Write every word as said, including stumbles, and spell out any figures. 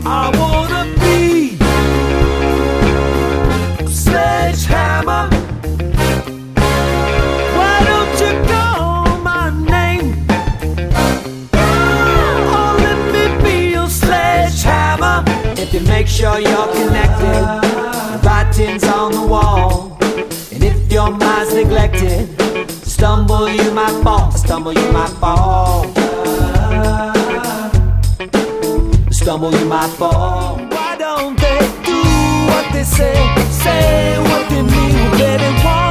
I wanna be a sledgehammer. Why don't you call my name? Oh, let me be your sledgehammer. If you make sure you're connected, writings on the wall. And if your mind's neglected, stumble you might fall, stumble you might fall. Stumble you might fall. Why don't they do what they say, say what they mean, baby?